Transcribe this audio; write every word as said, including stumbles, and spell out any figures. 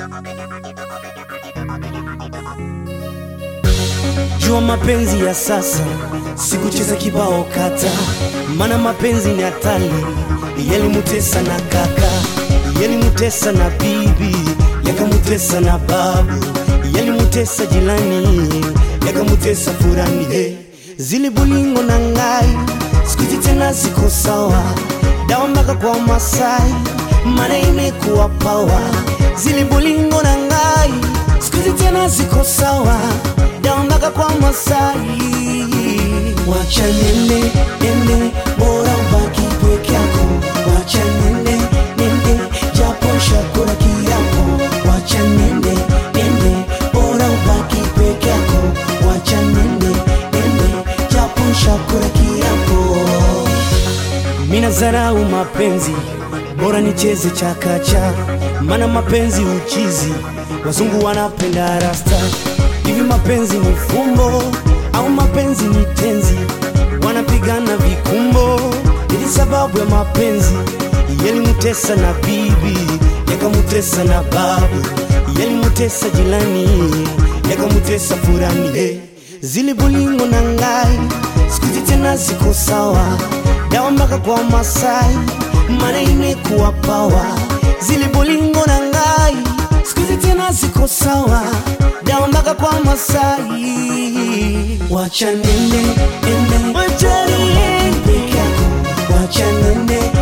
Jua mapenzi ya sasa sikucheza kibao kata, mana mapenzi ni hatari. Yalimutesa na kaka, yalimutesa na bibi, yakamutesa na babu, yalimutesa jilani, yakamutesa furani. Hey, zili bulingo na ngai sikuzi tena ziko sawa, dawa mpaka kwa Masai, mana imekuwa pawa. Zili bulingo na ngai sikuzi tena ziko sawa, dawa mpaka kwa Masai. Wacha nene nene, bora ubaki peke yako. Wacha nene nene, japo shakura kiapo. Wacha nene nene, bora ubaki peke yako. Wacha nene nene, japo shakura kiapo. Mina zarau mapenzi, bora nicheze chakacha, mana mapenzi uchizi, wazungu wanapenda rasta. Hivi mapenzi ni fumbo au mapenzi ni tenzi? Wanapigana vikumbo, ili sababu ya mapenzi. Yalimutesa na bibi, yakamutesa na babu, yalimutesa jilani, yakamutesa furani. Hey, zili bulingo na ngai sikuzi tena ziko sawa, dawa mpaka kwa Masai, mana imekuwa pawa. Zili bulingo na ngai sikuzi tena ziko sawa, dawa mpaka kwa Masai. Wacha nene nene, wacha nene peke yako. Wacha nene